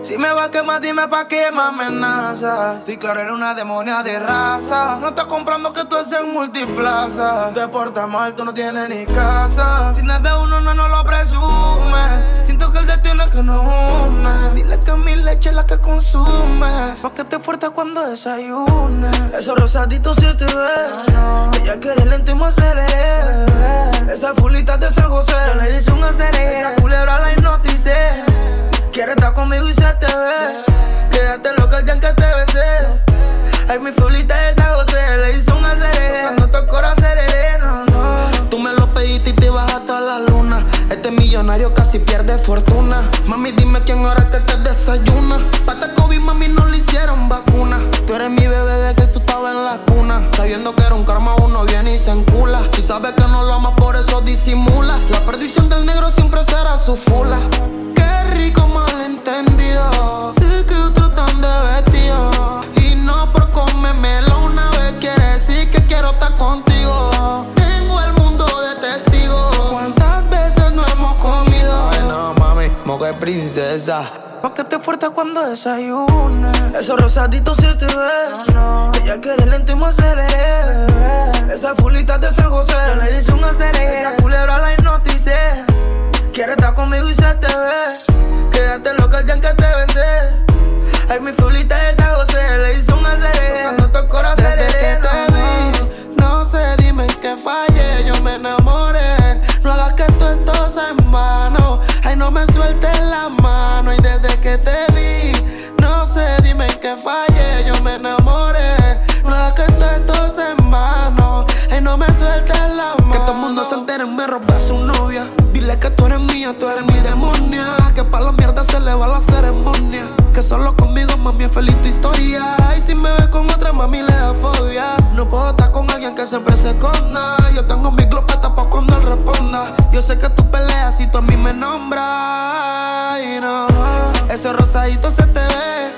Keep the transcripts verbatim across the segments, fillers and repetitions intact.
Si me vas a quemar, dime pa' qué me amenazas. Si claro, eres una demonia de raza. No estás comprando que tú es en multiplaza. Te portas mal, tú no tienes ni casa. Si nada de uno no nos lo presume. Siento que el destino es que nos une. Dile que mi leche es la que consume. Pa' que te fuertes cuando desayune. Esos rosaditos se te ven. Ella quiere lento y me aceleré. Esa fulita de San José, yo le hice un aceré. Esa culebra la hipnoticé. Quiere estar conmigo y se te ve. Quédate loca el día en que te besé. Ay, mi fulita de San José, le hice un aceré. Cuando tocó la aceré, no, no. Tú me lo pediste y te bajaste a la luna. Este millonario casi pierde fortuna. Mami, dime quién ahora que te desayuna. Pata COVID, mami, no le hicieron vacuna. Tú eres mi bebé de que tú estabas en la cuna. Sabiendo que era un karma, uno viene y se encula. Tú sabes que no lo amas, por eso disimula. La perdición del negro siempre será su fula. Qué rico malentendido. Sé que otro tan de vestido. Y no por comérmelo una vez quiere decir que quiero estar contigo. Tengo el mundo de testigos. ¿Cuántas veces no hemos comido? Ay no, mami, moque princesa. Pa' que te fuertes cuando desayune. Esos rosaditos se te ven. No, no. Ella quiere lento y me aceleré. Esa fulita de San José, yo le hice un aceré. Esa culebra la hipnoticé. Quiere estar conmigo y se te ve. Quédate loca el día en que te besé. Ay, mi fulita de San José, le hice un aceré. Cuando tocó la aceré. Desde que te vi, no sé, dime que fallé, yo me enamoré. No hagas que todo esto sea en vano. Ay, no me sueltes la mano. Y desde que te vi, no sé, dime que fallé, yo me enamoré. No hagas que todo esto sea en vano. Ay, no me sueltes la mano. Que todo el mundo se entere, me robé a su novia. Dile que tú eres mía, tú eres mi demonia. Que pa' la mierda se le va la ceremonia. Que solo conmigo, mami, es feliz tu historia. Y si me ves con otra, mami, le da fobia. No puedo estar con alguien que siempre se esconda. Yo tengo mi glopeta pa' cuando él responda. Yo sé que tú peleas y tú a mí me nombras. Y no, ese rosadito se te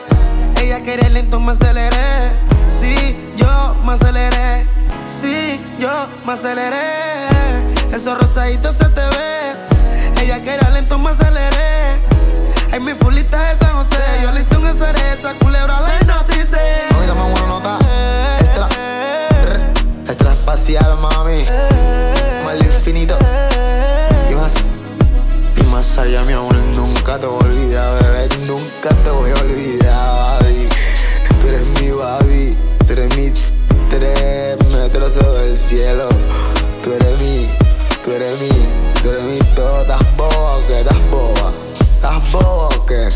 ve. Ella quiere lento, me aceleré. Sí, yo me aceleré. Sí, yo me aceleré. Esos rosaditos se te ve. Ella quiere lento, me aceleré. Ay, mi fulita de San José, yo le hice un aceré. Esa culebra la hipnoticé. Mami, dame una nota. Extra, extra espacial, mami. Mal infinito. Y más, y más allá, mi amor. Nunca te voy a olvidar, bebé. Nunca te voy a olvidar, baby. Tú eres mi baby. Tú eres mi tres metros sobre el cielo. Tú eres mi, tú eres mi, tú eres mi todo. ¿Estás boba o qué? ¿Estás boba? ¿Estás boba o qué?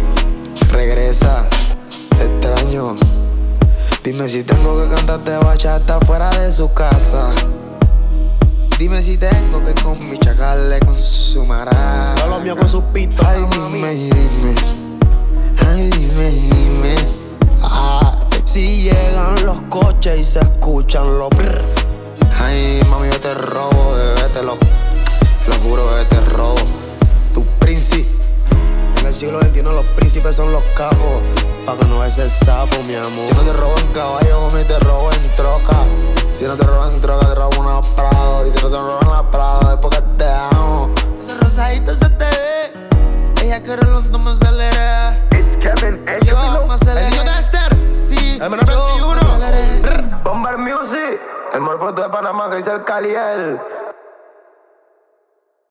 Regresa, te extraño. Dime si tengo que cantarte bachata fuera de su casa. Dime si tengo que con mi chacal le consumará. Todo lo mío con sus pitos. Ay, dime y dime. Ay, dime y dime. Ah, si llegan los coches y se escuchan los brr. Ay, mami, yo te robo, bebé, te lo, te lo juro, bebé, te robo. Tu príncipe. En el siglo veintiuno los príncipes son los capos. Pa' que no ese sapo, mi amor. Si no te robo en caballo, mami, te robo en troca. Si no te robo en troca, te robo una Prado. Y si no te robo en la Prado, es porque te amo. Ese rosadito se te ve. Ella quiere lento, me aceleré. It's Kevin, el Yo Kevin, me aceleré. El niño de Esther. Sí, El menor yo me veintiuno. aceleré. Bomber Music, el morpoto de Panamá que dice el Caliel.